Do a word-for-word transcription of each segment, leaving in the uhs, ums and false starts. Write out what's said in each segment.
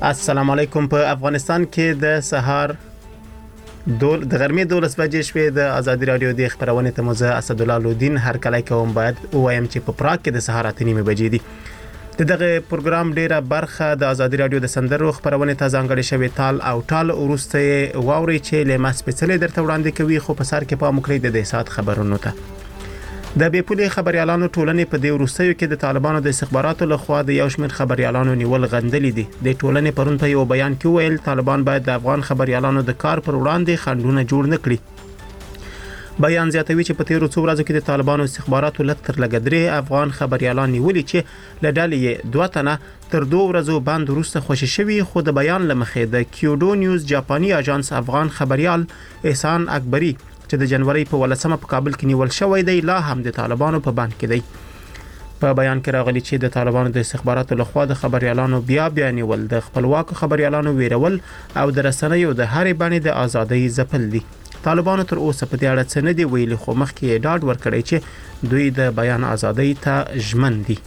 السلام علیکم. په افغانستان کې د سهار دول د غرمې دولس بجې شوې د ازادي رادیو د خبرونه ته مزه اسد الله لودین هر کله کوم باید وایم چې په پراګ کې د سهار اته نیمه بجې دي. دغه پروګرام ډیره برخه د ازادي رادیو د سندرو خبرونه ته ځانګړې شوی تال او ټال ورسته واوري چې له مسپېڅلې درته وړاندې کوي خو په سر کې په مکرې د سات خبرونو ته د بیپولي خبريالانو ټولنې په دې ورستیو کې د طالبانو د استخباراتو لخوا د یو شمېر خبريالانو نیول غندلې دي. د ټولنې پرون په یو بیان کې ویل طالبان باید د افغان خبريالانو د کار پر وړاندې خنډونه جوړ نه کړي. بیان زیاتوي چې په تیرو څو ورځو کې د طالبانو استخباراتو لکتر لګدري افغان خبريالان نیولې چې لډالې دوه تنه تر دوه ورځو باندې وروسته خوشی شوی. خو د بیان لمخې د کیوډو نیوز جاپاني اژانس افغان خبريال احسان اکبری چې د جنوري په ولسمه په کابل کې نیول شوی دی لا هم د طالبانو په بند کې دی. په بیان کې راغلي چې د طالبانو د استخباراتو لخوا د خبريالانو بیا بیا نیول د خپلواک خبريالانو ویرول او د رسنیو د هرې باندې د ازادۍ ځپل دي. طالبانو تر اوسه په دې اړه څه نه دی ویلي خو مخکې ډاډ ورکړی چې دوی د بیان ازادۍ ته ژمن دي.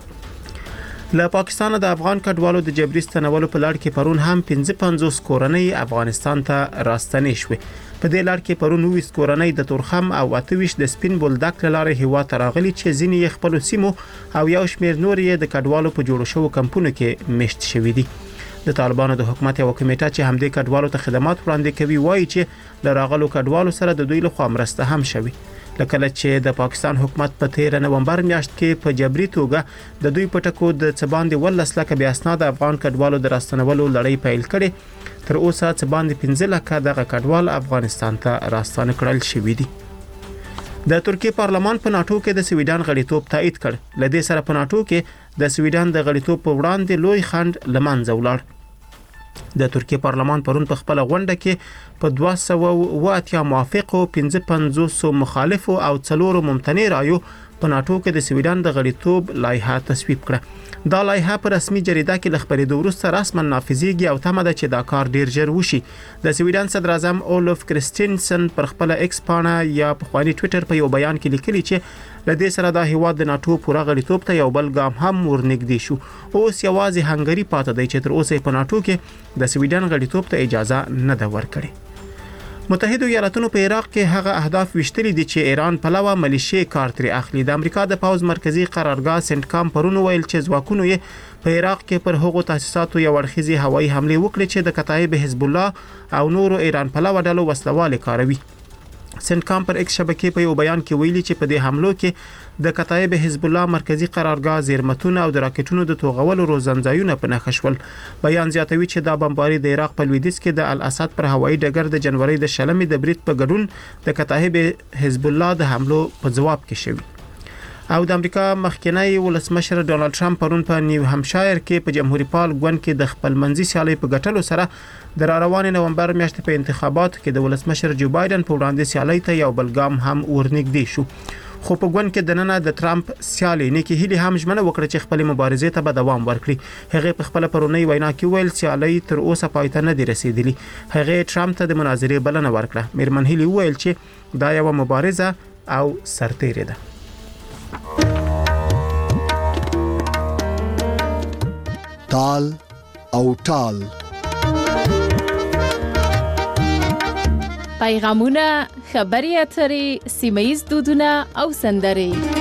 له پاکستان د افغان کډوالو د جبري ستنولو په لړ کې پرون هم پنځه پنځوس کورنۍ افغانستان ته راستنې شوې. په دې لړ کې پرون ویس کورنۍ د تورخم او اتويش د سپین بولدک لاره هوا تراغلي چې ځینې خپل سیمو او یو شمېر نور یې د کډوالو په جوړو شو کمپونو کې مشت شوې دي. د طالبانو د حکومت یو کمیټه چې همدې کډوالو ته خدمات وړاندې کوي وایي چې د راغلو کډوالو سره د دوی لخوا مرسته هم شوي. لکه چې د پاکستان حکومت په تیر نومبر میاشت کې په جبري توګه د دوی په ټکو د څباندې ولس لکه بیا اسناد افغان کډوالو د راستنولو لړۍ پیل کړي. تر اوسه څباندې پنځه لکه دغه کډوال افغانستان ته راستانه کړل شوي دي. د ترکیه پارلمان په ناتو کې د سویډن غړیتوب تایید کړ. لدې سره په ناتو کې د سویډن د غړیتوب په وړاندې لوی خنډ لمنځه ولاړ. د ترکیه پارلمان پرون په خپل غونډه کې په دوه سوه اوه اتیا موافقو پنځه پنځوس مخالفو او څلور ممتنع رایو په ناتو کې د سویډن د غړیتوب لایحه تصویب کړه. دا لایحه په رسمي جریده کې د خبرېدو وروسته رسما نافذیږي او تمه ده چې دا کار ډیر ژر وشي. د سویډن صدر اعظم اولف کرستینسن پر خپل ایکس پاڼه یا په خواني ټوئیټر په یو بیان کې لیکلي چې لدې سره د هیواد د ناتو پوره غړیتوب ته یو بل ګام هم ورنږدې شو. اوس یوازې هنګری پاتې دی چې تر اوسه په ناتو کې د سویډن غړیتوب ته اجازه نه ده ورکړې. متحده ایالاتونو په عراق کې هغه اهداف وشتلي دي چې ایران پلوه ملیشي کار تر اخلي. د امریکا د پاوز مرکزی قرارګاه سنټکام پرون ویل چې ځواکونو یې په عراق کې پر هغو تاسیساتو یو ورخیزي هوایي حمله وکړه چې د کتایب حزب الله او نورو ایران پلوه ډلو وسلواله کاروي. سنټکام پر ایکس شبکې په یو بیان کې ویلي چې په دې حملو کې د کتایب حزب الله مرکزی قرارګاه زیرمتونه او د راکټونو د توغولو روزنځایونه په نښه شول. بیان زیاتوي چې دا بمباري د عراق په لویدیځ کې د الاسد پر هوایي ډګر د جنوري د شلمې د برید په ګډون د کتایب حزب الله د حملو په جواب کې شوی. او د امریکا مخکنی ولسمشر ډونالد ټرمپ پرون په نیو همشایر کې په جمهوریت پال ګوند کې د خپل منځي سیالي په ګټلو سره د روانې نومبر میاشتې په انتخاباتو کې د ولسمشر جو بایدن په وړاندې سیالي ته یو بل ګام هم ورنږدې شو. خو په ګوند کې د نننه د ټرمپ سیالي نیکی هیلي هم ژمنه وکړه چې خپل مبارزې ته به دوام ورکړي. هغه په خپل پرونی وینا کې ویل سیالي تر اوسه پای ته نه دی رسیدلی. هغه ټرمپ ته د مناظرې بلنه ورکړه. میرمن هیلي ویل چې دا یو مبارزه او سرتیری ده. تال او ټال پیغامونه، خبري اترې، سیمه‌ییز دودونه او سندرې.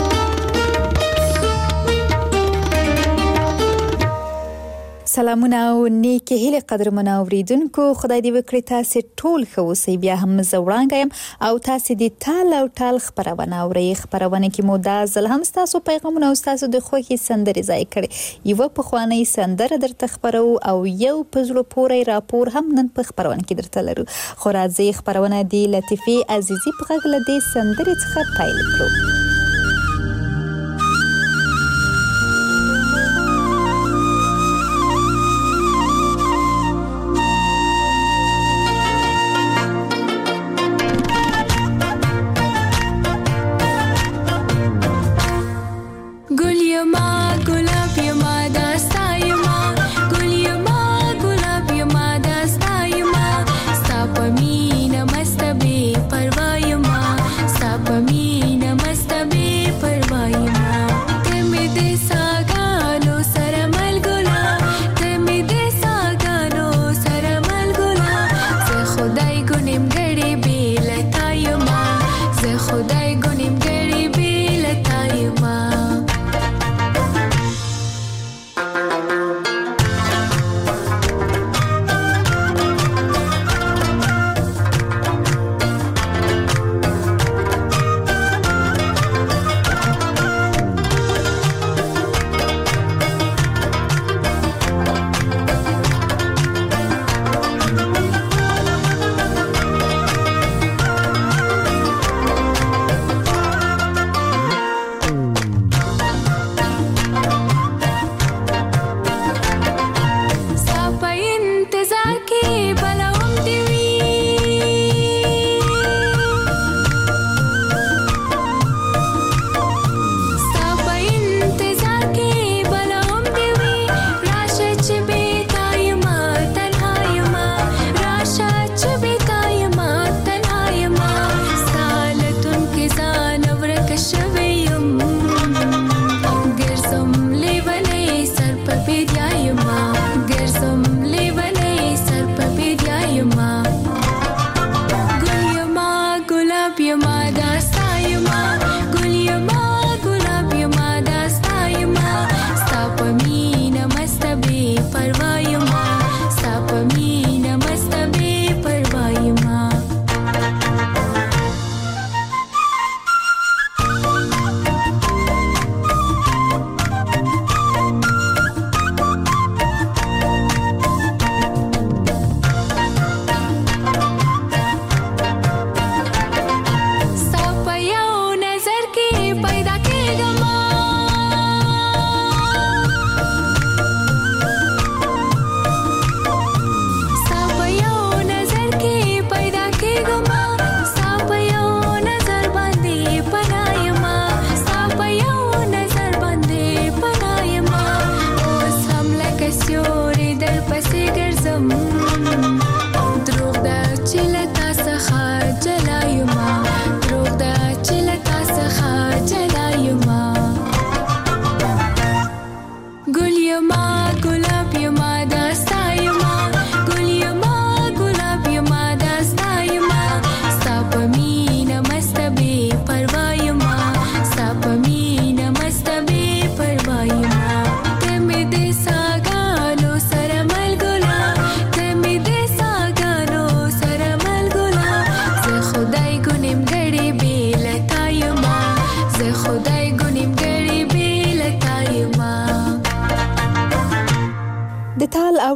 سلامونه او نیکی هیله قدرمنو اوریدونکو. خدای دې وکړي تاسو ټول ښه اوسئ. بیا هم زه وړاندې یم او تاسو دې تال او ټال خبرونه اورئ. خبرونه کې مو دا ځل هم تاسو پیغامونه او تاسو د خوښي سندرې ځای کړي. یو په خواني سندره درته خبرو او یو په زړه پورې راپور هم نن په خبرونه کې درته لرو. خو راځي خبرونه دی لطیفي عزیزي په غږ له دې سندرې څخه پیل کړو. Namaste.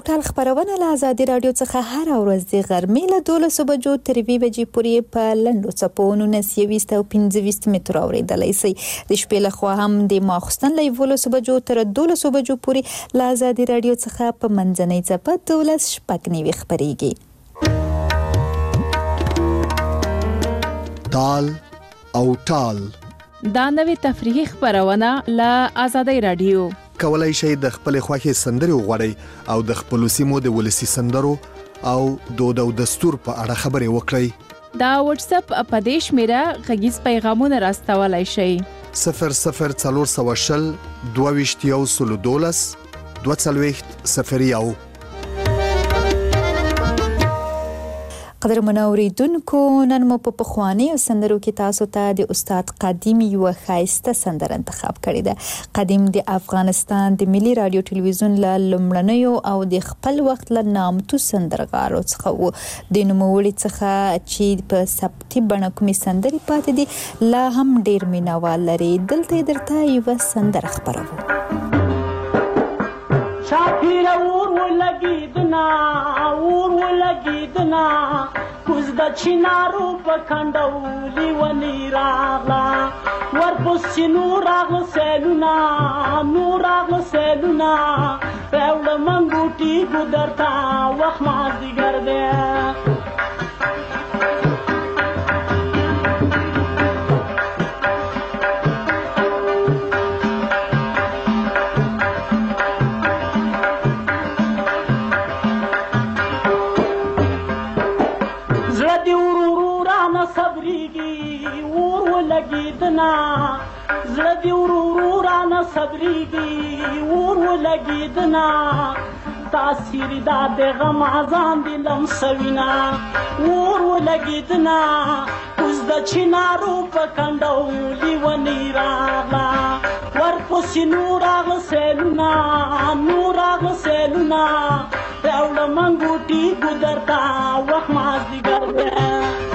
ټال خبرونه له آزادي رادیو څخه هر ورځ د غرمې له دولسو بجو تر یوې بجې پورې په لنډو څپو نولس یویشت او پنځه ویشت مترو اورېدلی شئ. د شپې لخوا هم د ماخوستن له یولسو بجو تر دولسو بجو پورې له آزادي رادیو څخه په منځنۍ څپه دولس شپږ نوي خپرېږي. تال او ټال دا نوې تفریحي خبرونه له آزادي رادیو. کولای شئ د خپل خوښې سندرې وغواړئ او د خپل سیمو د ولسی سندرو او دود او دستور په اړه خبرې وکړئ. دا واتس اپ په دې شمیره غږیز پیغامونه راستولای شئ. صفر صفر څلور سوه شل دوه ویشت یو سلو دولس دوه څلوېښت صفر یو. قدرمنو اوریدونکو، نن مو په پخوانیو سندرو کې تاسو ته د استاد قدیم یو ښایسته سندره انتخاب کړې ده. قدیم د افغانستان د ملي رادیو ټلویزیون له لومړنیو او د خپل وخت له نامتو سندرغاړو څخه و. د نوموړي څخه چې په ثبتي بڼه کومې سندرې پاتې دي لا هم ډېر مینوال لري. دلته درته یوه سندره خپروو. شاپیر اور ولګیدنا اور ولګیدنا کوز د چینارو په کندولي ونی راغلا ورپسې نور راغله سیلونه نور راغله سیلونه راوړه منګوټي ګودرتا وخت مازدیګر دی. زړه دی ورو رانه صبرېږي اور ولګېدنا تاثیر دا د غم ځان دې لمسوینا اور ولګېدنا اوس د چینارو په کنډولي ونې راغله ورپسې نور راغله سیلونه نور راغله سیلونه راوړه منګوټي ګودرتا وخت مازدیګر دی.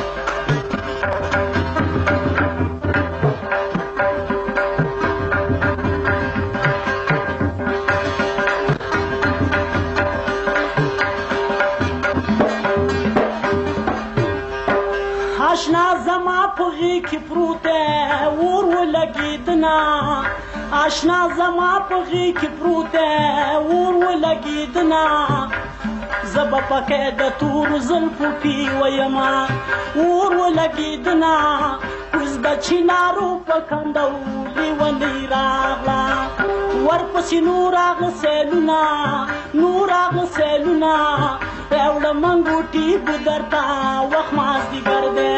آشنا زما په غېږ کې پروت دی اور ولګېدنا آشنا زما په غېږ کې پروت دی اور ولګېدنا زه به پکې د تورو زلفو پې ویمه اور ولګېدنا اوس د چینارو په کنډولي ونې راغله ورپسې نور راغله سیلونه نور راغله سیلونه راوړه منګوټي ګودرتا وخت مازدیګر دی.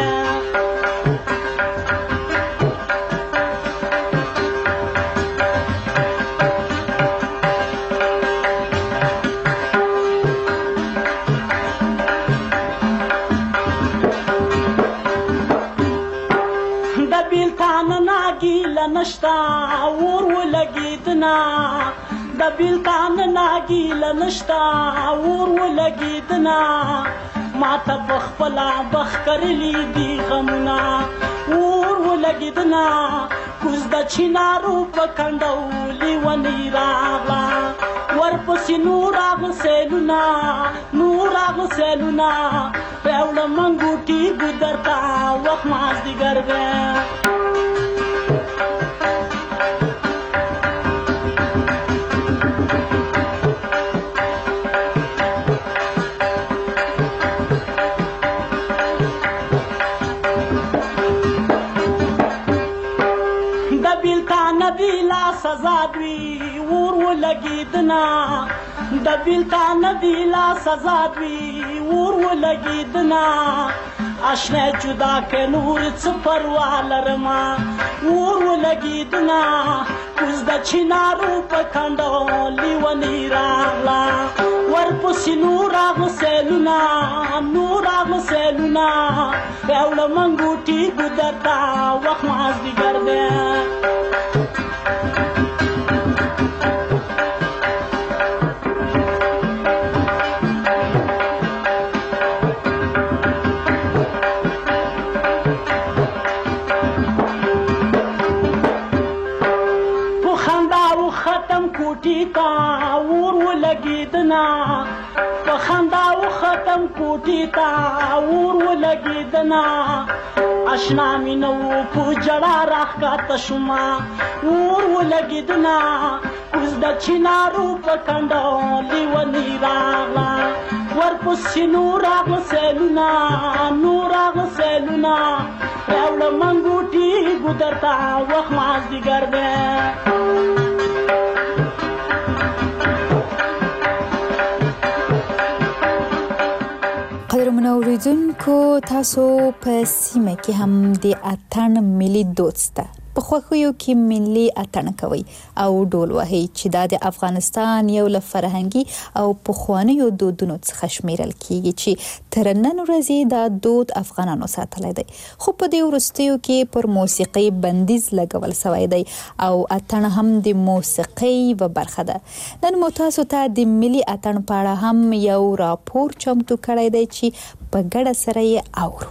د بیلتان ناګیله نشته اور ولګېدنا د بیلتان ناګیله نشته اور ولګېدنا ماته په خپله بخت کرلي دي غمونه اور ولګېدنا کوز د چینارو په کنډولي ونې راغله ورپسې نور راغله سیلونه نور راغله سیلونه راوړه منګوټي ګودرتا وخت مازدیګر دی. سزا دوی اور ولګېدنا د بیلتان دی لا سزا دوی اور ولګېدنا آشنا جدا که نور څه پروا لرمه اور ولګېدنا کوز د چینارو په کنډولي ونې راغله ورپسې نور راغله سیلونه نور راغله سیلونه راوړه منګوټي ګودرتا وخت مازدیګر دی. ختم کوټی تا اور ولګېدنا لاړم کوټې ته اور ولګېدنه اشنا مې نه و په جړا راښکته شومه اور ولګېدنه کوز د چنارو په کنډو لیونۍ راغله ورپسې نور راغله سیلونه نور راغله سیلونه راوړه منګوټي ګودر ته وخت مازدیګر دی قدرمنو اوریدونکو تاسو په سیمه کې هم د اتڼ ملي دود شته په خوښیو کې ملي اتڼ کوي او ډول وهي چې د افغانستان یو له فرهنګي او پخوانیو دودونو څخه شمیرل کیږي چې تر نن ورځې دا دود افغانانو ساتلی دی خو په دې وروستیو کې پر موسیقي بندیز لګول شوی دی او اتڼ هم د موسیقي و برخه ده نن مو تاسو ته د ملي اتڼ په اړه هم یو راپور چمتو کړی دی چې په ګډه سره یې اورو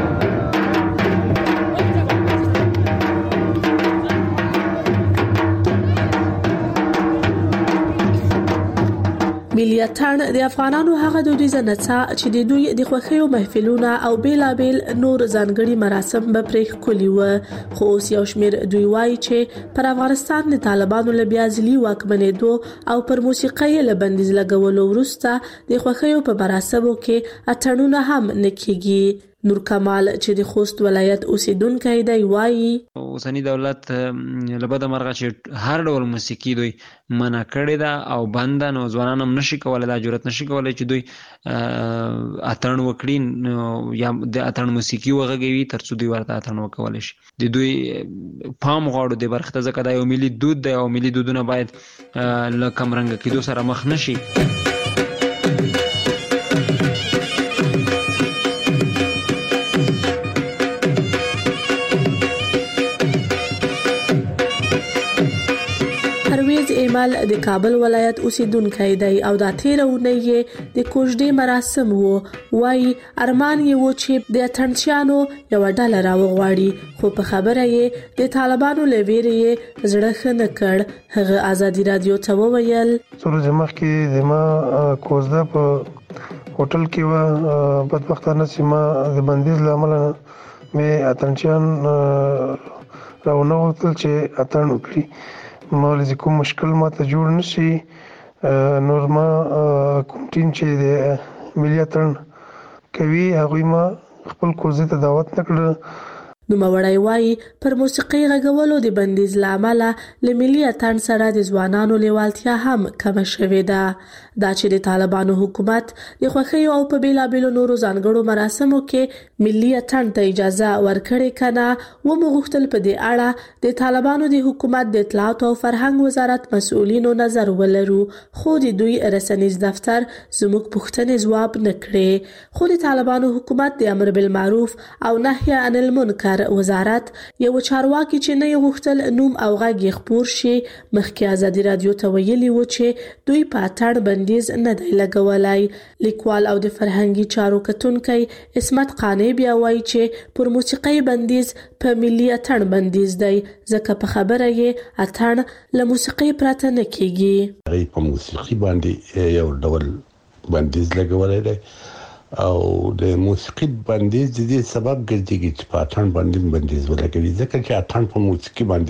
ملي اتڼ د افغانانو هغه دودیزه نڅا چې د دوی د خوښیو محفلونه او بیلابیل نور ځانګړي مراسم به پرې ښکلي وو خو اوس یو شمېر دوی وایي چې پر افغانستان د طالبانو له بیا ځلي واکمنېدو او پر موسیقۍ له بندیز لګولو وروسته د خوښیو په مراسمو کې اتڼونه هم نه کیږي نور کمال چې د خوست ولایت اوسیدونکی دی وایي اوسنی دولت لبد مرغه چې هر ډول موسیقي دوی منع کړې ده او بند نو ځوانان هم نشي کولای دا جرأت نشي کولای چې دوی اتڼ وکړي یا د اتڼ موسیقي وغږوي ترڅو دوی ورته اتڼ وکولای شي د دوی پام غواړو د برخه ځکه دا یو ملي دود دی او ملي دودونه باید له کم رنګ کېدو سره مخ نشي ایمال د کابل ولایت اوسیدونکی دی او دا تیرونه یې د کوژدې مراسم وو وای ارمان یې و چې د اتڼچیانو یو ډله راوغواړي خو په خبره یې د طالبانو لویری زړه خنه کړ هغه ازادي رادیو ته وویل سره زمخ کې زما کوژده په هوټل کې و بدبختانه سیمه د بندیز لامل مې اتڼچیان راونه وکړل چې اتڼ وکړي مولوی کوم مشکل ما ته جوړ نشي نور ما کوم ټیم چې د ملي اتڼ کوي هغه ما خپل کوزه ته دعوت نکړه نو مړای وای پر موسیقي غږولو د بندیز لامل له ملي اتڼ سره د ځوانانو لیوالتیا هم کم شوې ده دا چې د طالبانو حکومت د خوښیو او په بیلابیلو نورو ځانګړو مراسمو کې ملي اتڼ ته اجازه ورکړې کنه و مغختل په دې اړه د طالبانو د حکومت د اطلاعات او فرهنګ وزارت مسؤلینو نظر ولرو خو د دوی رسنیز دفتر زموږ پوښتنې ځواب نکړي خو د طالبانو حکومت د امر بالمعروف او نهي عن المنکر وزارت یو چارواکي چې نه غوښتل نوم او غږ خبر شي مخکې ازادي رادیو ته ویلي و چې دوی په اتڼ بندیز نه دی لګولای لیکوال او د فرهنګي چارو کتونکي اسمت قانی بیا وایي چې پر موسیقي بندیز په ملي اتڼ بندیز دی ځکه په خبره یې اتڼ له موسیقي پرته نه کیږي په موسیقي باندې یو ډول بندیز لګولای دی او د موسیقي بندیز د دې سبب ګرځي چې په اتڼ باندې بندیز ولګوي ځکه چې اتڼ په موسیقي باندې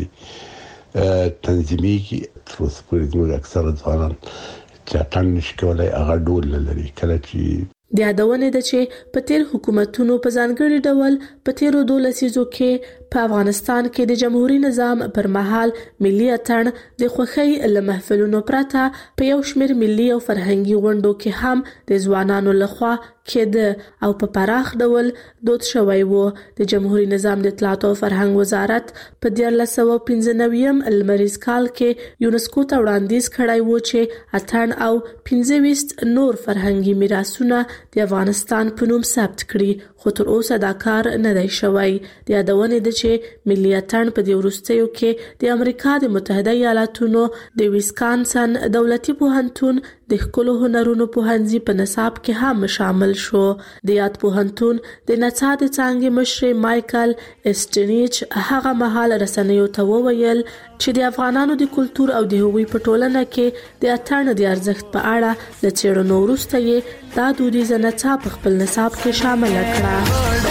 تنظیمي کې تر اوسه پورې موږ اکثر ځوانان چې اتڼ نشي کولای هغه ډول لري کله چې د یادونه ده چې په تیر حکومتونو په ځانګړي ډول په تیرو دولسیزو کې په افغانستان کې د جمهوریت نظام پر مهال ملي اتڼ د خوښۍ له محفلونو پرته په یو شمېر ملي او فرهنګي غونډو کې هم د ځوانانو لخوا کېده او په پراخ ډول دود شوی وو د جمهوریت نظام د اطلاعات او فرهنګ وزارت په دیارلس سوه پنځه نوي لمریز کال کې یونسکو ته وړاندیز کړی و چې اتڼ او پنځه ویشت نور فرهنګي میراثونه د افغانستان په نوم ثبت کړي خو تر اوسه دا کار نه دی شوی د یادونه ده چې ملي اتڼ په دې وروستیو کې د امریکا د متحده ایالاتونو د ویسکانسن دولتي پوهنتون د ښکلو هنرونو پوهنځي په نصاب کې هم شامل شو. د یاد پوهنتون د نڅا د څانګې مشر مایکل اسټنیچ هغه مهال رسنیو ته وویل چې د افغانانو د کلتور او د هغوی په ټولنه کې د اتڼ د ارزښت په اړه د څېړنو وروسته یې دا دودیزه نڅا په خپل نصاب کې شامل کړه.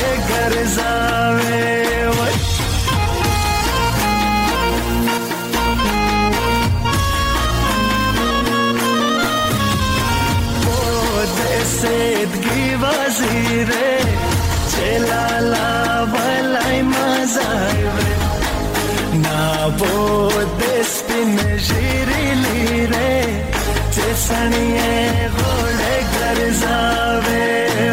سیدگی وزیره چلالا بلای مزایوه نابود سپین جیری لیره چسنیه غوڑه گرزاوه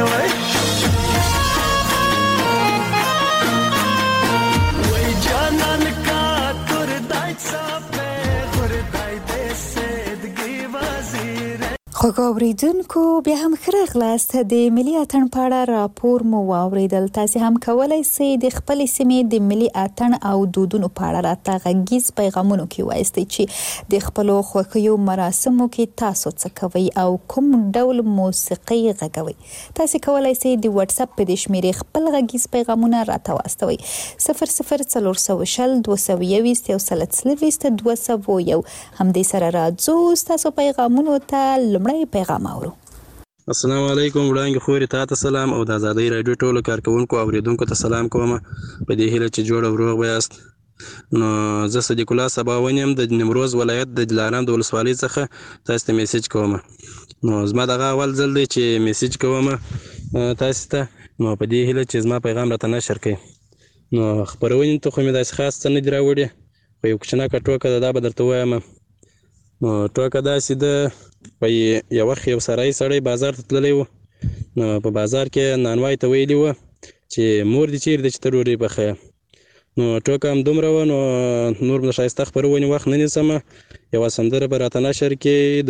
وی جانان کا تردائی صافه غردائی ده سیدگی وزیره. خوږو اوریدونکو بیا هم ښه راغلاست. د ملي اتڼ په اړه راپور مو واوریدل. تاسو هم کولای شئ د خپل سیمې د ملي اتڼ او دودونو په اړه راته غږیز پیغامونه کې وایستئ چې د خپل خوښیو مراسمو کې تاسو څه کوئ او کوم ډول موسیقي غږوئ. تاسو کولای شئ د واتس اپ په شمیرې خپل غږیز پیغامونه راته واستوئ. صفر صفر څلور سوه شل دوه سوه یوویشت یو سل څلوېښت دوه سوه یو. همدې سره راځو ستاسو پیغامونو ته لومړی پیغام اورو. السلام علیکم وړاندې خوري تاسو سلام او د آزادۍ رادیو ټولو کارکونکو او اوریدونکو ته سلام کوم په دې هیله چې جوړ او روغ یاست. نو زه صدیق الله سباوون یم د نیمروز ولایت د دلارام د ولسوالۍ څخه تاسو ته میسج کوم. نو زما دغه اول ځل دی چې میسج کوم تاسو ته. نو په دې هیله چې زما پیغام راته نشر کړئ. نو خبرونې ته خو مې داسې خاص څه نه دي راوړي خو یو کوچنکه ټوکه ده دا به درته وایم. نو ټوکه داسې ده په یو وخت یو سړی سړی بازار ته تللی و. نو په بازار کې نانوای ته ویلي وه چې مور دې چیرې ده چې ته ډوډۍ پخوې. نو ټوکه هم دومره وه نو نور د ښایسته خپرونې وخت نه نیسمه. یوه سندره به راته نشر کې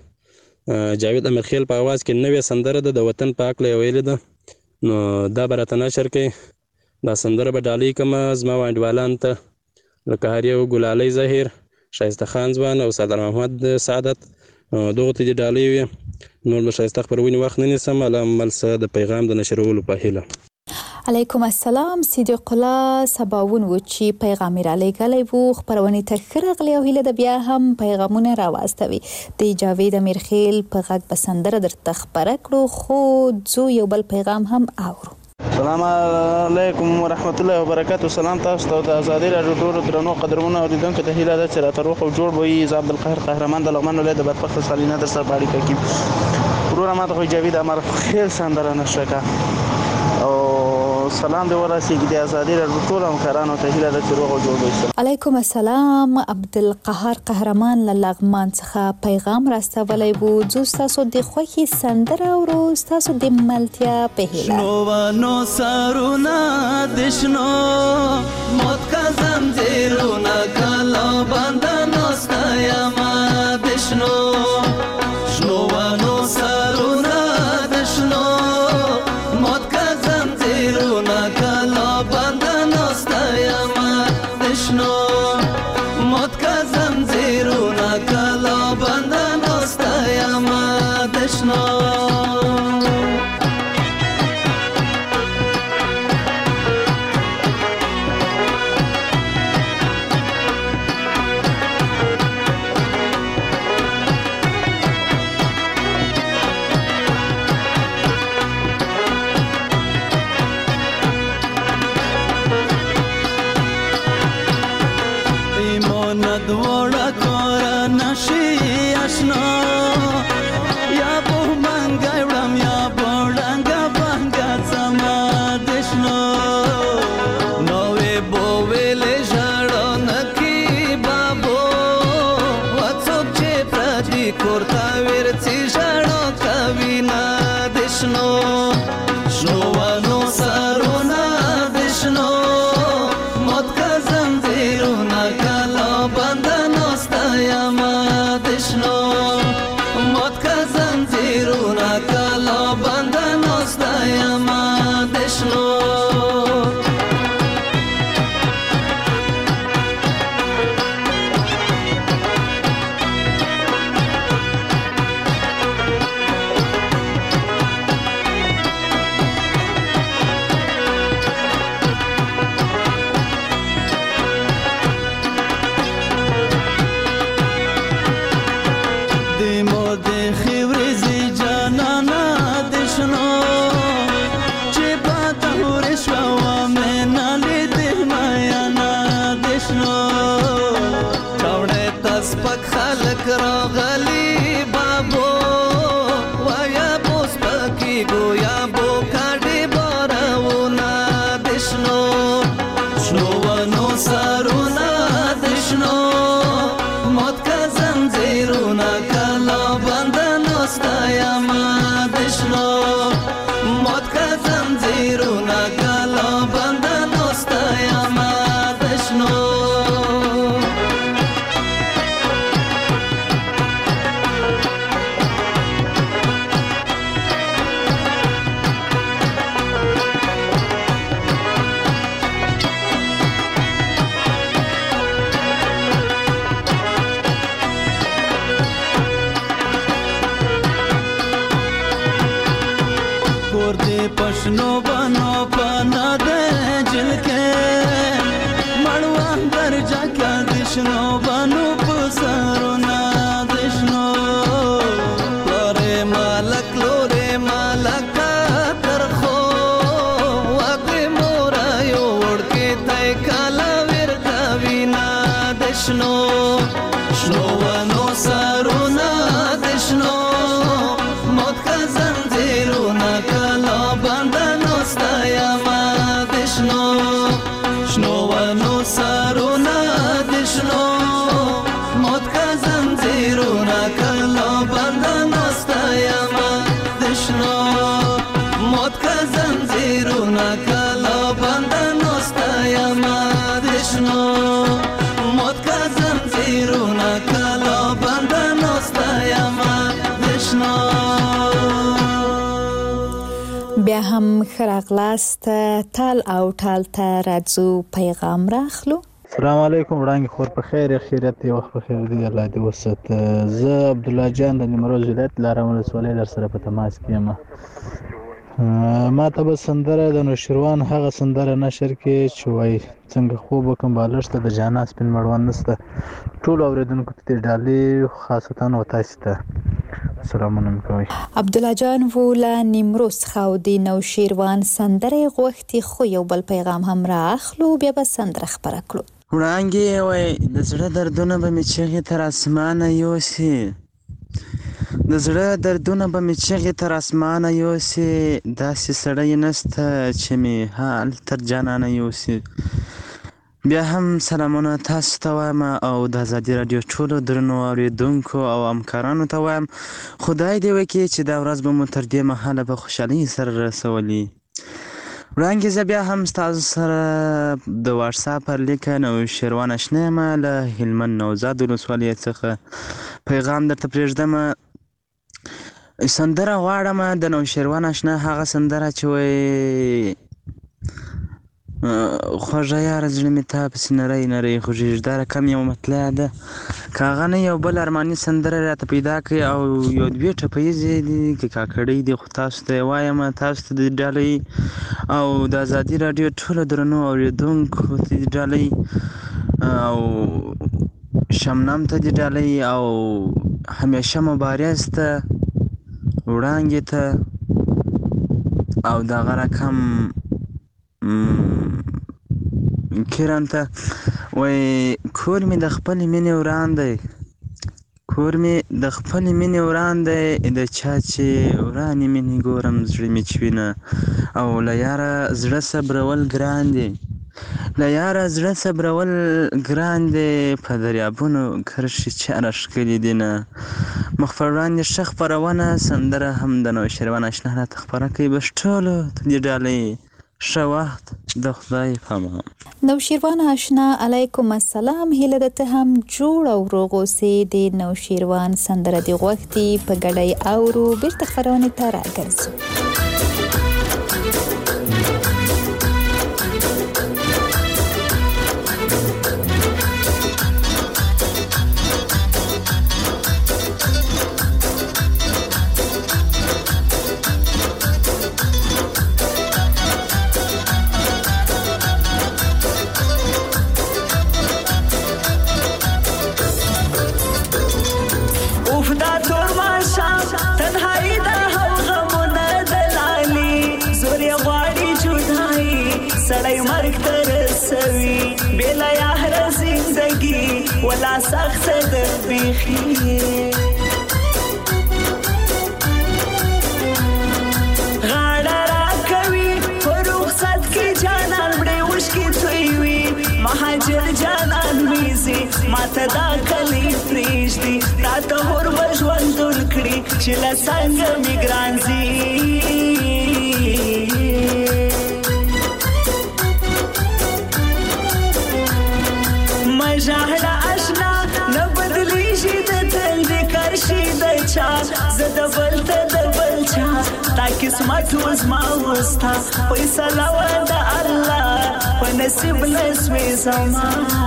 د جاوید امیرخیل په اواز کې نوې سندره ده د وطن په هکله یې ویلې ده. نو دا به راته نشر کوي. دا سندره به ډالۍ کړمه زما وانډوالانو ته لکه هر یو ګلالۍ ظهیر شایسته خان ځوان او سردار محمد سعادت دغو ته دې ډالۍ وي. نور به ښایسته خپرونې وخت نه نیسم الامل څه د پیغام د نشرولو په هیله. علیکم السلام. صدیق الله سباوون و چې پیغام را لېږلی و. خپرونې ته ښه راغلی او هیله ده بیا هم پیغامونه راواستوي. د جاوید امیرخیل په غږ به سندره درته خپره کړو خو ځو یو بل پیغام هم اورو. السلام علیکم ورحمت الله وبرکاتہ. سلام تاسو ته د آزادۍ راډیو ټولو درنو قدرمنو اوریدونکو ته هیله ده چې راته روغ او جوړ به وي. زه عبدالقاهر قهرمان د لغمان ولایت د بدبخته سالینه در سره په اړیکه کې وروره ما ته خو جاوید امیرخیل سندره نشره کړه او سلام دی ورسیږي د آزادۍ راډیو ټولو همکارانو ته هیله ده چې روغ او جوړ به وي. علیکم السلام. عبدالقاهر قهرمان له لغمان څخه پیغام راستولی و. ځو ستاسو د خوښې سندره اورو ستاسو د ملتیا په هیله. شنوانو سرونه د شنو موت کا زنجیرونه کلا بندنو ستایما د شنو شنوانو سرونه د شنو موت کا زنجیرونه کلا بندنو ستایما د شنو موت کا زنجیرونه کلا بندنو ستایما د شنو. گویا بوکاډي بارونه دشنو شنو ونو سرونه دشنو موت کا زنجیرونه کلا بندنو ستایما دشنو موت کا زنجیرونه کلا بندنو ستایما دشنو پشنو بنو پنا دے جل کے مڑوان در جا کا دشنو بنو پسرو نا دشنو لورے مالک لورے مالک ترخو واقع مورا یو وڑ کے تای کالا ورکا وینا دشنو شنو ونو سارو نا دشنو موت کا زنجیرو نا کالا بندنو ستایما دشنو شنو ونو سارونه دشنو موت کا زنجیرونه کلا بندنو ستایما دشنو موت کا زنجیرونه کلا بندنو ستایما دشنو موت کا زنجیرونه کلا بندنو ستایما دشنو. بیا هم خراغلاست تال او تال ته راځو پیغام راخلو. السلام علیکم وړاندې خور په خیر خیریت دی وخت په خیر دی الله دې وسات. زه عبد الله جان د نیمروز ولایت لارم ولسوالۍ در سره په تماس کې یم. ما ته به سندره د نوشیروان هغه سندره نشر کې چې وایي څنګه خوب وکم بالښت د جانا سپین مړوند نسته ټول اوریدونکو ته ډالۍ خاصتا و تاسو ته سلامونه کوي. عبدالله جان وولا نیمروز خو د نوشیروان سندره غوښتي خو یو بل پیغام هم راخلو بیا به سندره خبره کړو. وړانګې وای د زړه دردونه به مې چغې تر اسمانه یوسي د زړه دردونه به مې چغې تر اسمانه یوسي داسې سړی نسته چې مې حال تر جانانه یوسي. بیا هم سلامونه تاسو ته وایم او د ازادي راډیو ټولو درنو اورېدونکو او همکارانو ته وایم خدای دې وکړي چې دا ورځ به مو تر دې مهاله په خوشحالۍ سره رسولي. وړاندې زه بیا هم ستاسو سره د واټساپ پر لیکه نوشیروان اشنا یم له هلمند نوزاد ولسوالۍ څخه پیغام درته پرېږدم. سندره غواړم د نوشیروان اشنا هغه سندره چې وایي خوږه یاره زړه مې تا پسې نری نری خوږېږي دا رقم یو مطلع ده که هغه نه یو بل ارماني سندره راته پیدا کړي او یو دوې ټپیزې دي که کاکړۍ دي خو تاسو ته یې وایم تاسو ته د ډالۍ او د ازادي راډیو ټولو درنو اورېدونکو ته د ډالۍ او شمنام ته د ډالۍ او همیشه مبارز ته وړانګې ته او دغه رقم کران ته وای کور مې د خپلې مینې وران دی کور مې د خپلې مینې وران دی د چا چې ورانې مینې ګورم زړه مې چوینه او له یاره زړه صبرول ګران دی له یاره زړه صبرول ګران دی په دریابونو کرښې چاره ښکلي دي نه مخ پر وړاندې ښه خپرونه سندره هم د نوشیروان اشنا راته خپره کوي بس ټولو ته دې ډالۍ ښه وخت د خدای پامان. نوشیروان اشنا علیکم السلام هیله ده ته هم جوړ او روغ اوسې. د نوشیروان سندره دې غوښتي په ګډۍ اورو بیرته خپرونې ته راګرځو. ولا سخت در بیخی ماته دا کلی پریږدي راته هور به ژوندون کړي چې له څنګه مې ګران ځي مه ژاړه اشنا نه بدلیږي د تل د کرشي د چا زه د بل ته د بل چا تا قسمت و زما وستا فیصله وه د الله په نصیب لسوې زما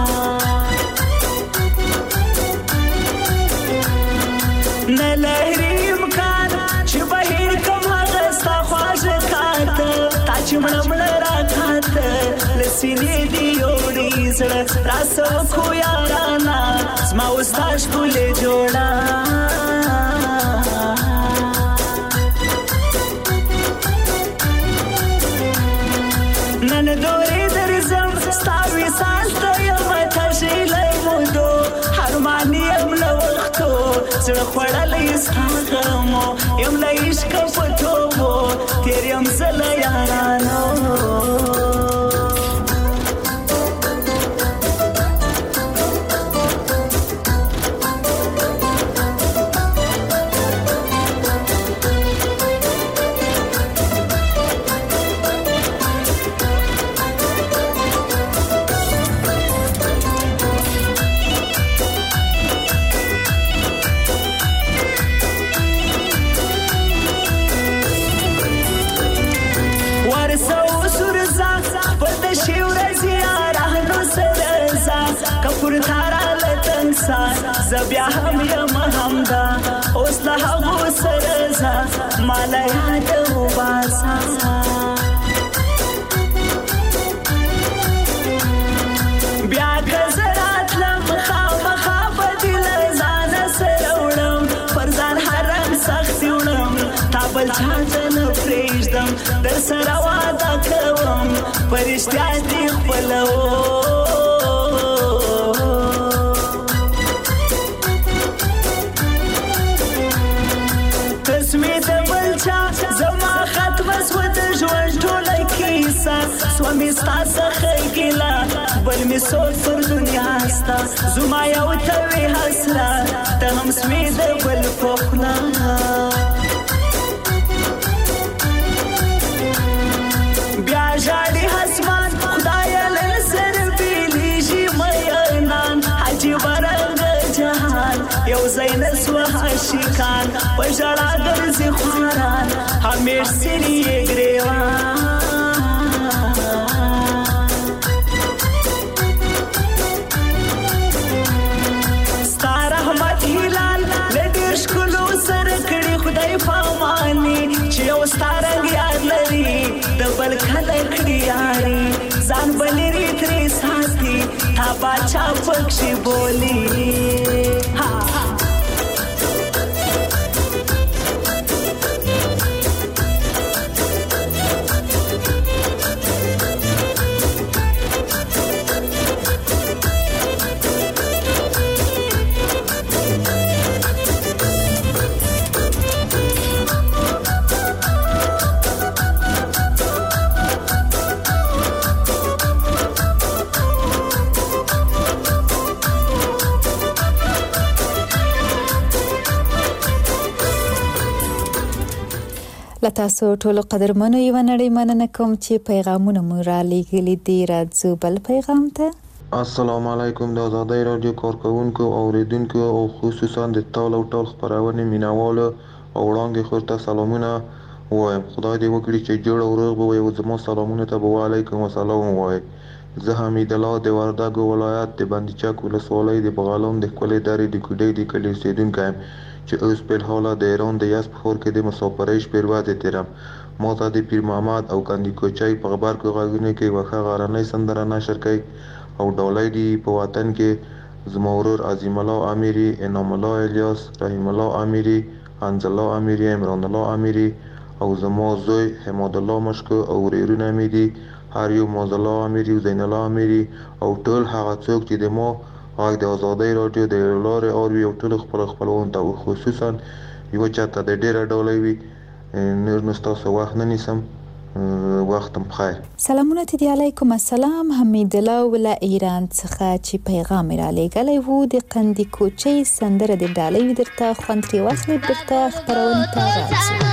نه لري امکان چې بهیر کم هغه ستا خواږه کاته تا چې مړه مړه راکاته له سینې دې یوړې زړه راسه وکړو یارانه زما و ستا ښکلې جوړه نن دورې درځم ستا وصال ته یم تږې له مودو حرمان یم له وختو زړه خوړلی ستا غمو یم له عشقه په توبو تېر یم زه له یارانو زه بیا هم یم همدا اوس له هغو سره ځه ما له یاده وباسه بیا که زه راتلم خامخا به دې له ځانه سره وړم پر ځان حرم سختي وړم تا بل چا ته نه پرېږدم در سره واده کوم په رښتیا دې خپلوم سوا می ستا څخه ګیله بل می سوچ پر دنیا ستا زما یو ته وې حسرت ته هم سوې د بل په خوله بیا ژاړي اسمان خدایه له سر بیلیږي مینان عجیبه رنګه جهان یو ځای نه سوه عاشقان په ژړا ګرځي خواران همیش سري یې ګریوان ستا رنګ یاد لري د بل کله کړي یاري ځان بلري ترې ساتي تا باچا پکښې بولي لتاسو ټولو قدرمنو یو نړۍ مننه کوم چې پیغامونه مو را لېږلي دي راځو بل پیغام ته السلام علیکم د آزادۍ رادیو کارکونکو او اوریدونکو او خصوصا د ټول او ټول خبرونه مینوالو او وړاندې خورته سلامونه وایم خدای دې وکړي چې جوړ او روغ به وي او زموږ سلامونه ته به وعلیکم السلام وایم زه حمید الله د وردګو ولایت د بندیچک ولسوالۍ د بغلان د ښکلې درې د کوډۍ د کلي اوسېدونکی یم چې اوس په حاله د ایران د یزد په ښار کې د مسافرۍ شپې ورځې تېرم ما ته د پیر محمد او کندي کوچۍ په غبرګو غږونو کې یوه ښه غرنۍ سندره نشر کوي او ډالۍ دي په وطن کې زما ورور عظیم الله امیري انعام الله الیاس رحیم الله امیري حنظل الله امیري عمران الله امیري او زما زوی حماد الله مشکو او ورورونه مې دي هر یو معاذ الله امیري او زین الله امیري او ټول هغه څوک چې د ما غږ د آزادۍ راډیو د لارې اوري او ټول خپل خپلوانو ته خصوصا یو چاته د ډېره ډالۍ وي نور نو ستاسو وخت نه نیسم وختم بخیر. سلامونه تی علیکم السلام. حمید الله ول ایران څخه چې پیغام را لېږلی وو د قندي کوچۍ سندره د ډالۍ درته خوند ترې واخلئ بیرته خپرونې ته راځو.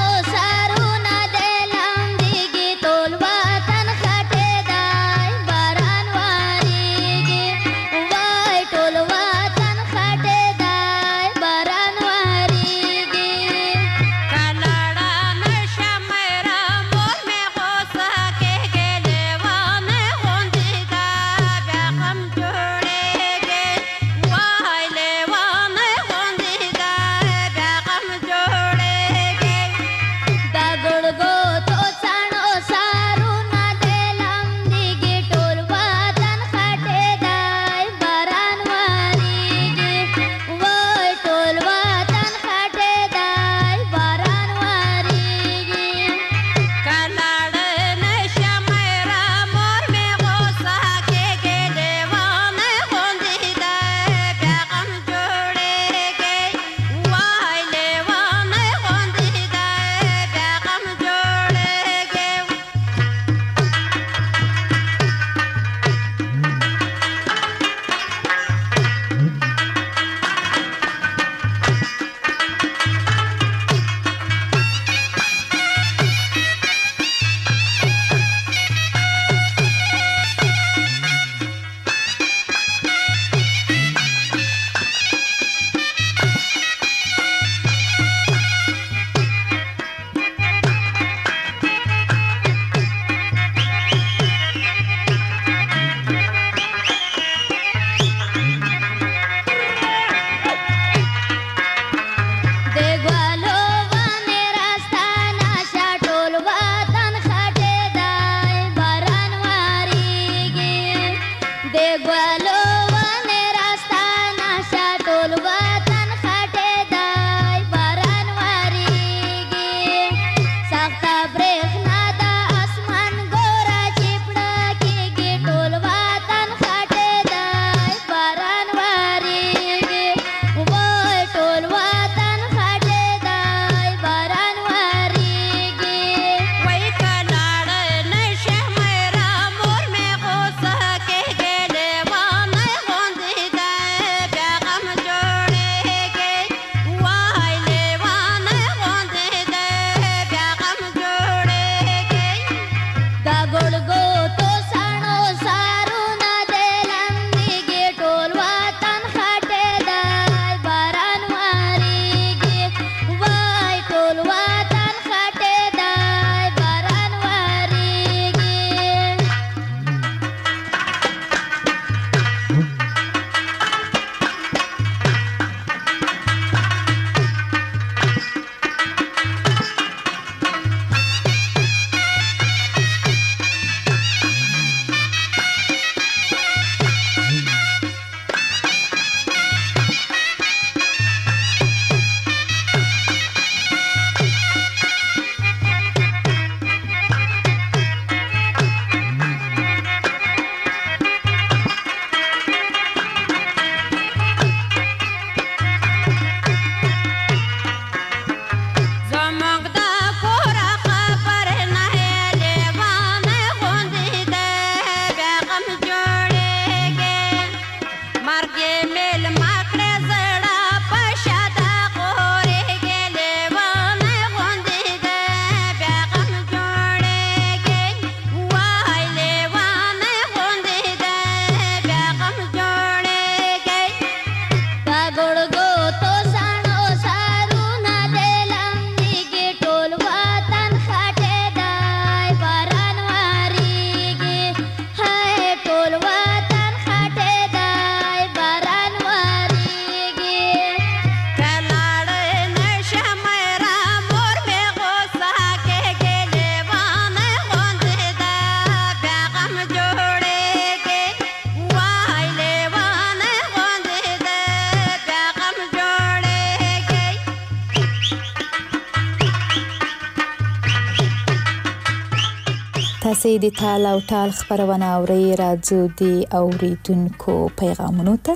تاسو د تال او ټال خبرونه اورئ. راځو د اوریدونکو پیغامونو ته.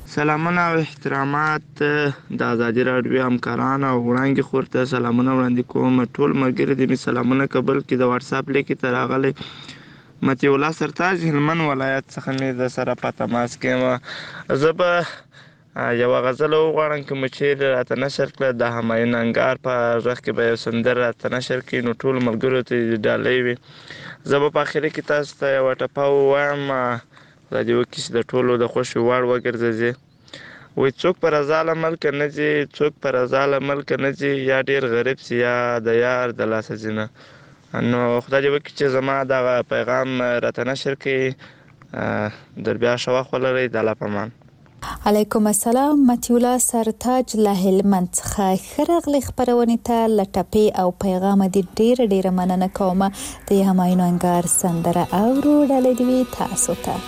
سلامونه او احترامات د ازادي راډیو همکاران او وړاندې خور ته سلامونه وړاندې کوم. ټول ملګري دې مې سلامونه قبل کړي. د واتساپ لیک ته راغلی مطیع الله سرتاج هلمند ولایت څخه مې د سره په تماس کې یم. زه به یوه غزل وغواړم که مو چیرې راته نشر کړه د همایون انګار په غږ کې به یو سندره راته نشر کړي نو ټولو ملګرو ته دې ډالۍ وي. زه به په اخري کې تاسو ته یوه ټپه ووایم خدای دې وکړي چې د ټولو د خوښې وړ وګرځي. وایي څوک په رضا له ملکه نه ځي، څوک په رضا له ملکه نه ځي، یا ډېر غریب سي یا د یار د لاسه ځي نه. نو خدای دې وکړي چې زما دغه پیغام راته نشر کړي. در بیا ښه وخت ولرئ. د الله په امان. علیکم السلام. مطیع الله سرتاج له هلمند څخه ښه راغلی خپرونې ته. له ټپې او پیغامه دې ډېره ډېره مننه کوم. د همایون انګار سندره اورو. ډالۍ دې وي تاسو ته.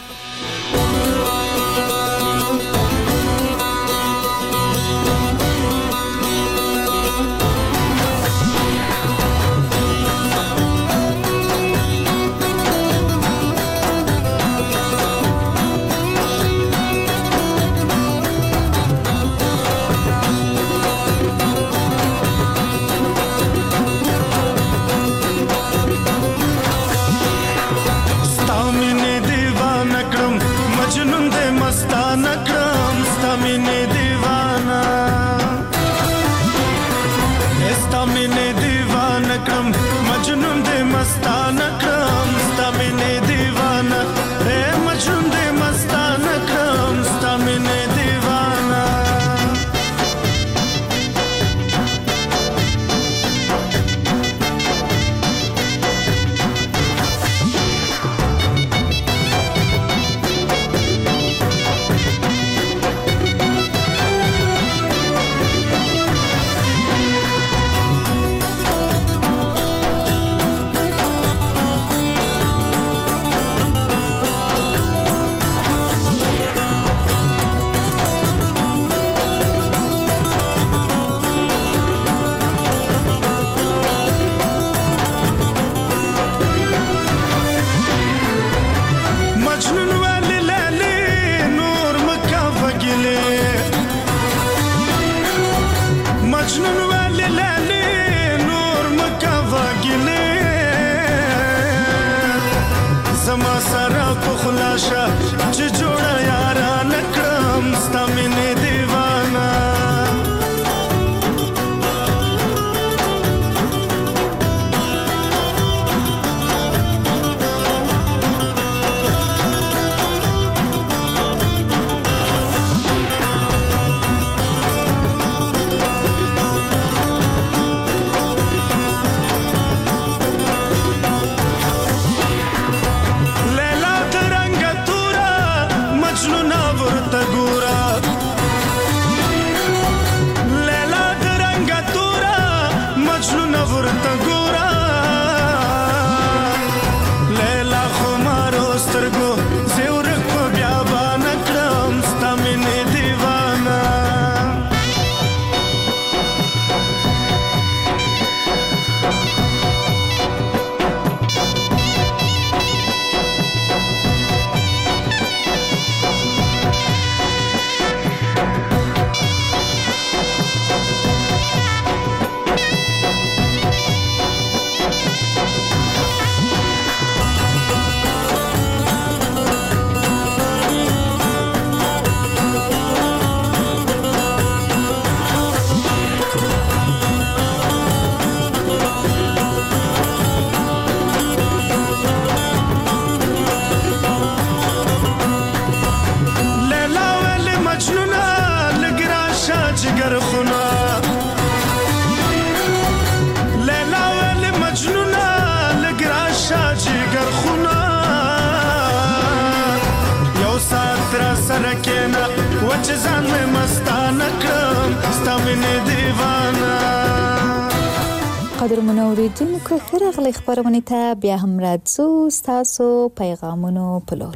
قدرمنو اوریدونکو ښه راغلی خپرونې ته. بیا هم راځو ستاسو پیغامونو په لور.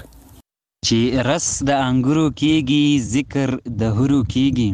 چې رس د انګورو کېږي ذکر د هورو کېږي،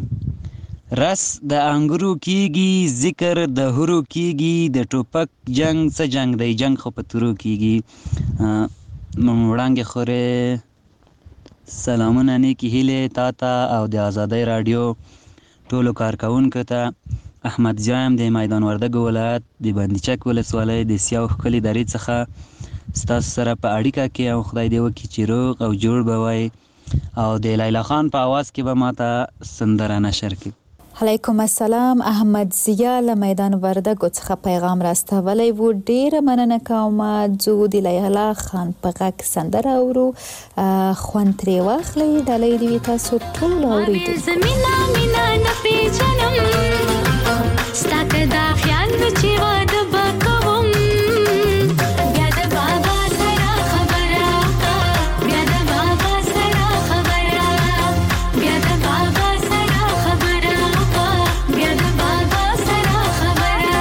رس د انګورو کېږي ذکر د هورو کېږي، د ټوپک جنگ څه جنگ دی جنگ خو په تورو کېږي. وړانګې خورې سلامونه نیکی هیلې تا ته او د آزادۍ راډیو ټولو کارکوونکو ته. احمد جام د میدان وردګو ولایت د بندیچک ولسوالۍ د سیاو ښکلي درې څخه ستاسو سره په اړیکه کې یم. خدای دې وکړي چې روغ او جوړ به وای او د لیلا خان په आवाज کې به ماته سندره نشر کړي. علیکم السلام. احمد ضیا له میدان وردګو څخه پیغام راستولی و. ډیره مننه کوم. زه د لیلا خان په غږ سندره اورو. خوند ترې واخلئ. ډالۍ دې وي تاسو ټول اورېدونکو. زمینا مینا نه پیژنم ستا که دا خیال و چې واده به کوم بیا د بابا سره خبره بیا د بابا سره خبره بیا د بابا سره خبره بیا د بابا سره خبره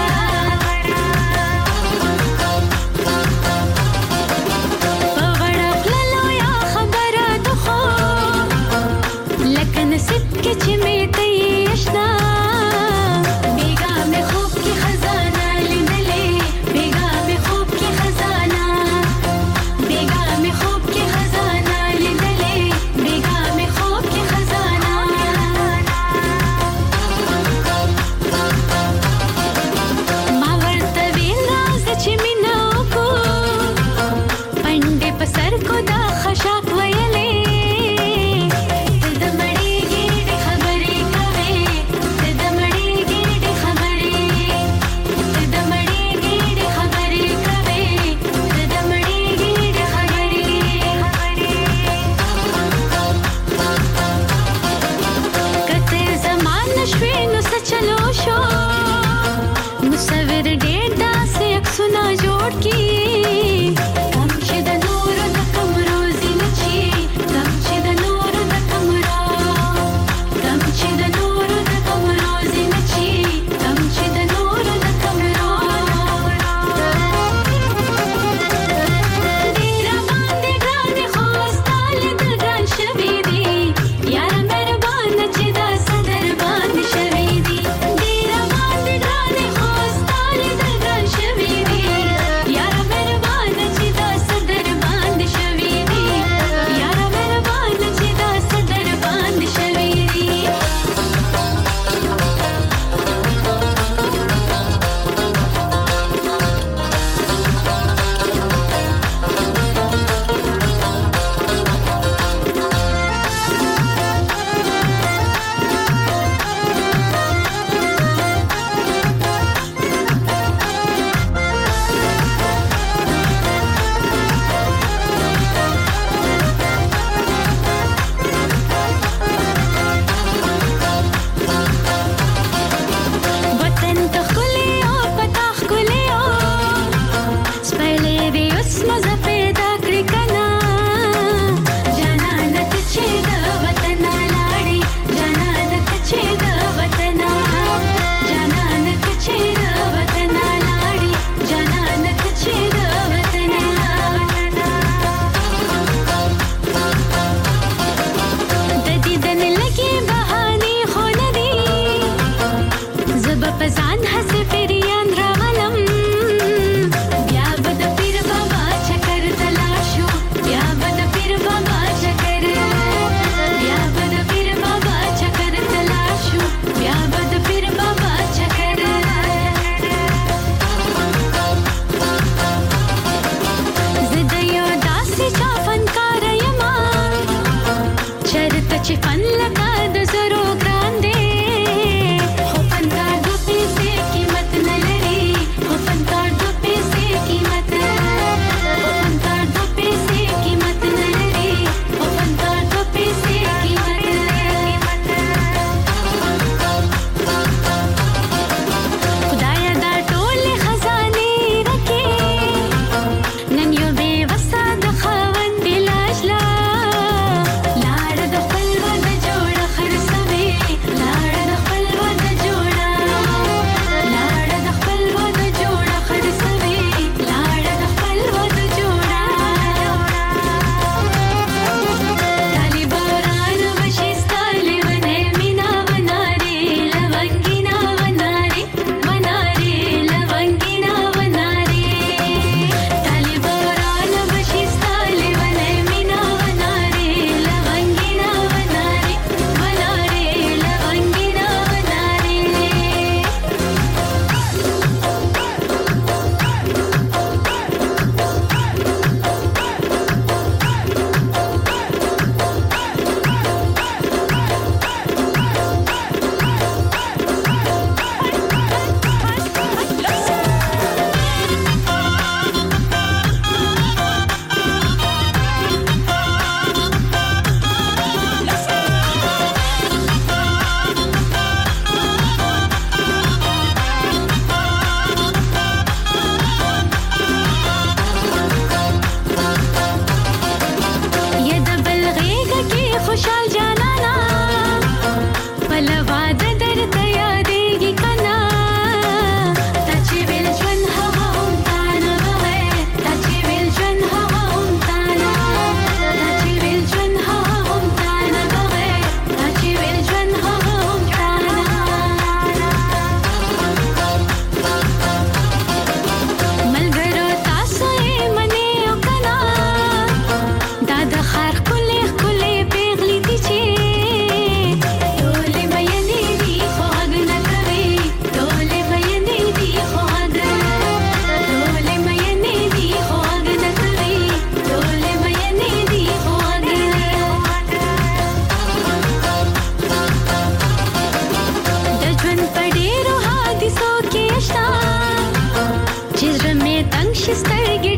په غړه خوله لویه خبره د خو لکه نصیب کې چې مې ته یې اشنا بیګا مې خوب کې خزانه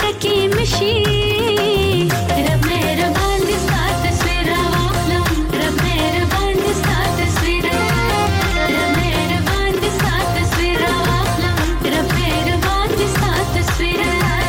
حکیم شي رب مهربان دې ستا تصویر راواخلم رب مهربان دې ستا تصویر رب مهربان دې ستا تصویر راواخلم رب مهربان دې ستا تصویر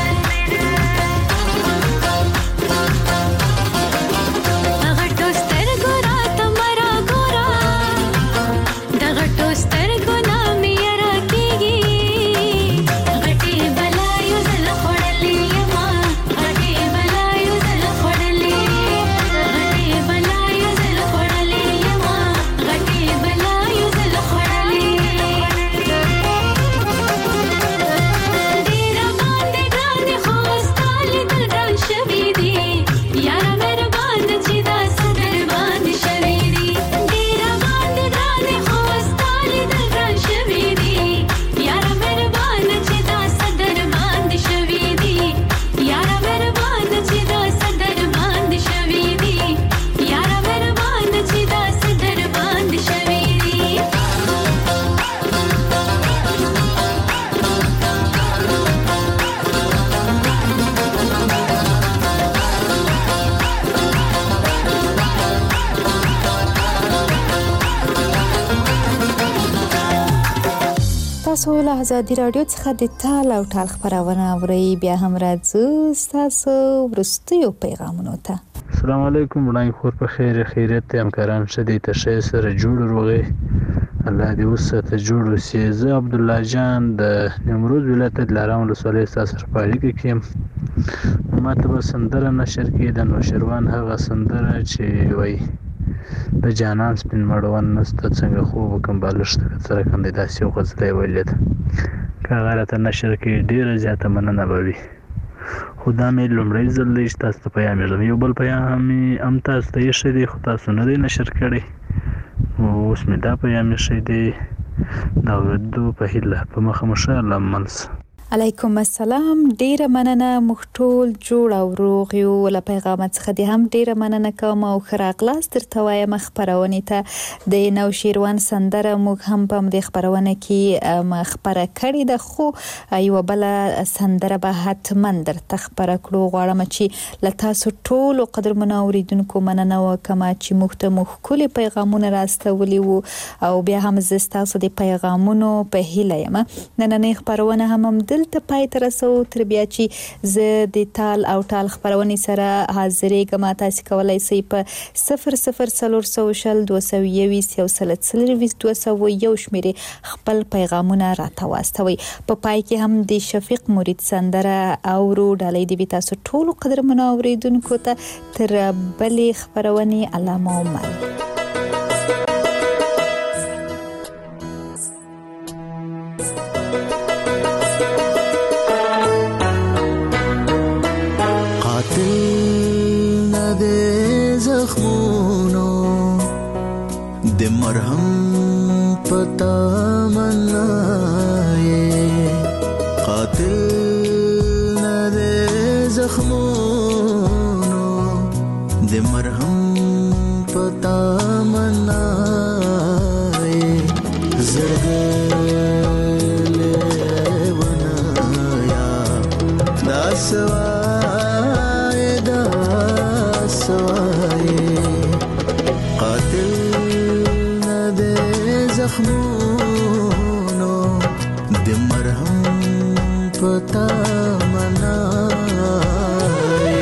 تاسو له ازادي رادیو څخه د تال او ټال خبرونه اورئ بیا هم راځو تاسو ورستیو پیغامونو ته السلام علیکم وړاندې خور په خیر خیریت همکاران شدي ته سره جوړ روغي الله دې وسته جوړ وسی زه عبد الله جان د نمروز ولایت د لارام ولسوالۍ تاسو په اړیکه کې ماته به سندره نشر کې د نوشروان هغه سندره چې وای د جانان سپین مړوان نسته څنګه خوب کوم بالښت سره کندې داسې یو غزلې ویلې کاغه راته نشر کې ډیره زیاته مننه بوي خدا مې لومړی ځل لږ تاسو ته پیغام یې یو بل پیغام هم تاسو ته یې شری خو تاسو نه دی نشر کړی اوس مې دا پیغام یې شری دی دا ورته په هله په مخه مشه الله منس علیکم السلام ډیره مننه مختول جوړ او روغ یو له پیغام څخه دې هم ډیره مننه کوم او خراغلاس ترته وایم خبرونه ته د نو شیروان سندره موږ هم په دې خبرونه کې خبره کړې ده خو یو بل سندره به حتما درته خبره کړو غواړم چې لته سو ټول قدر منوریدونکو مننه وکما چې موږ ته مخکول پیغامونه راستولي وو او بیا هم زستاسو د پیغامونو په هیله یم نن نه خبرونه هم ته پای تر سو تر بیا چې ز د تال او ټال خبرونه سره حاضرې کما تاسو کولای شئ په صفر صفر صفر سوشل دوه سوه یو یو سلسله دوه سوه یو شمیره خپل پیغامونه راته واستوي په پای کې هم د شفیق مرید سندره او رو ډالۍ دی تاسو ټول قدر منوریدونکو ته تر بلې خبرونه علامه عمر د مرهم پتا منای قاتل نه د زخمونو د مرهم پتا منای زړګل ونایا دا سوای دا سوای قاتل زخمونو د مرهم پتا منای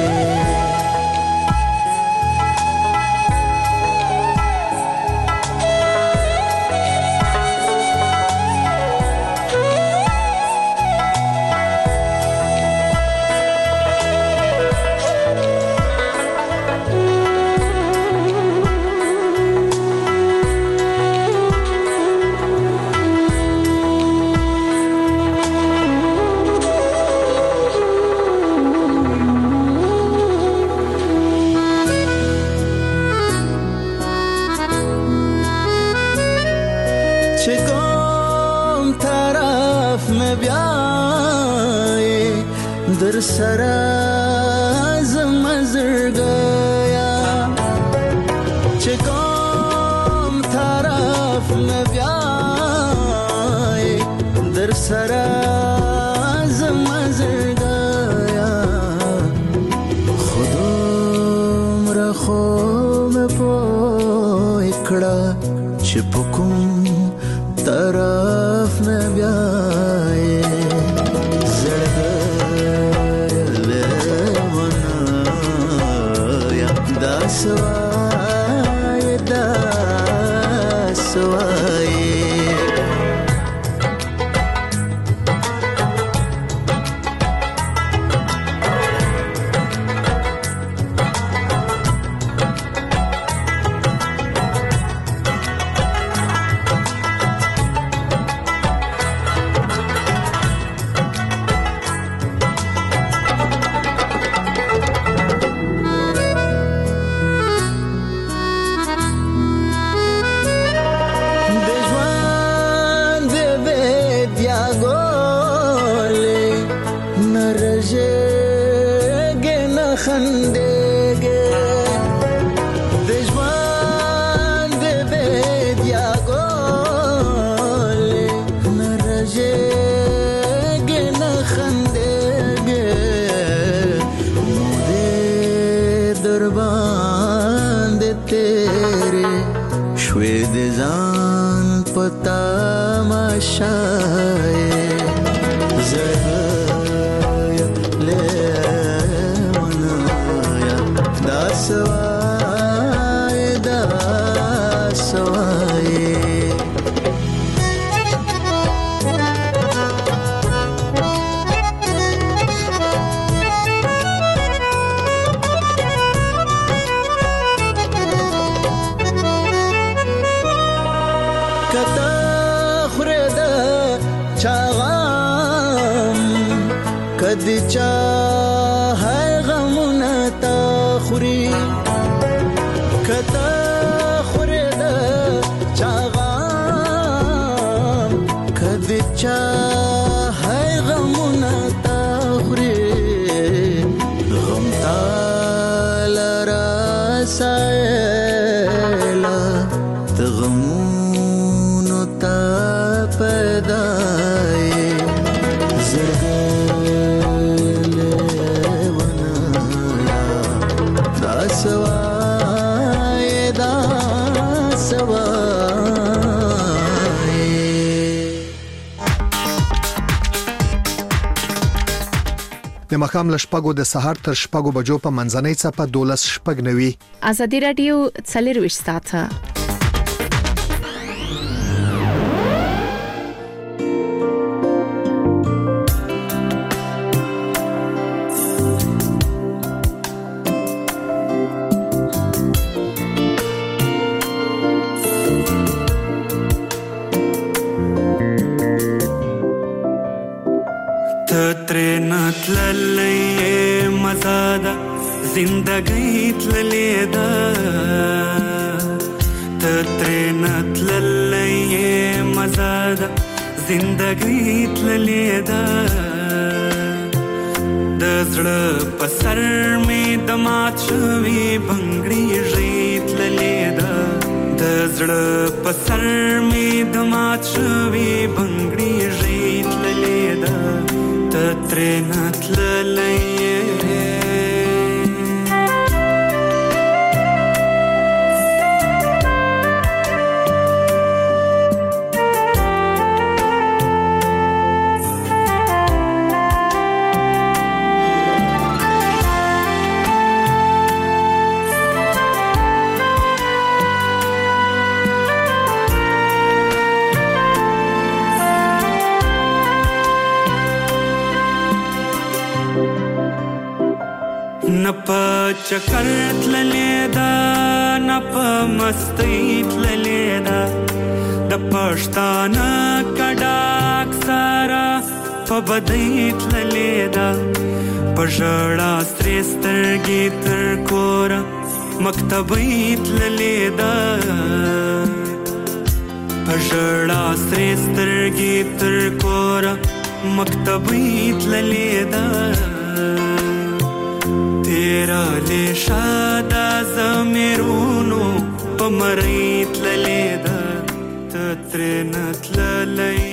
در سره زمزرګیا چې کوم طرف نه بیاي در سره زمزرګیا خندېږې د ژوند بېدیا ګلې نه رژېږې نه خندېږې مودې در باندې تېرې شوې د ځان په تماشا یې زه یم لیونیه دا سوای دا سوای کته خوره د چا غم کدی چا هر غمونه تا خوري کته خوره د چا غم کدی چا هر غمونه تا خوري غم تال را سایلا تغمونو تا پیدای زرګلې ونایا دا سوای دا سوای د مخام له شپږو د سهار تر شپږو بجو په منځنۍ څپه دولس شپږ نوي ازادي رادیو څلرويشت ساعته زندګۍ تللې ده ته ترې نه تللی یې مزه ده زندګۍ تللې ده د زړه په سر مې د مات شوي بنګړي ژۍ تللې ده د زړه په سر مې د مات شوي بنګړي ژۍ تللې ده ته ترې نه تللی یې نه په چکر تللې ده نه په مستۍ تللې ده د پښتانه کډه اکثره په بدۍ تللې ده په ژړا سرې سترګې تر کوره مکتبۍ تللې ده په ژړا سرې سترګې تر کوره مکتبۍ تللې ده تیرا لیشا دا زمیرونو پا مریت للی دا تترینت للی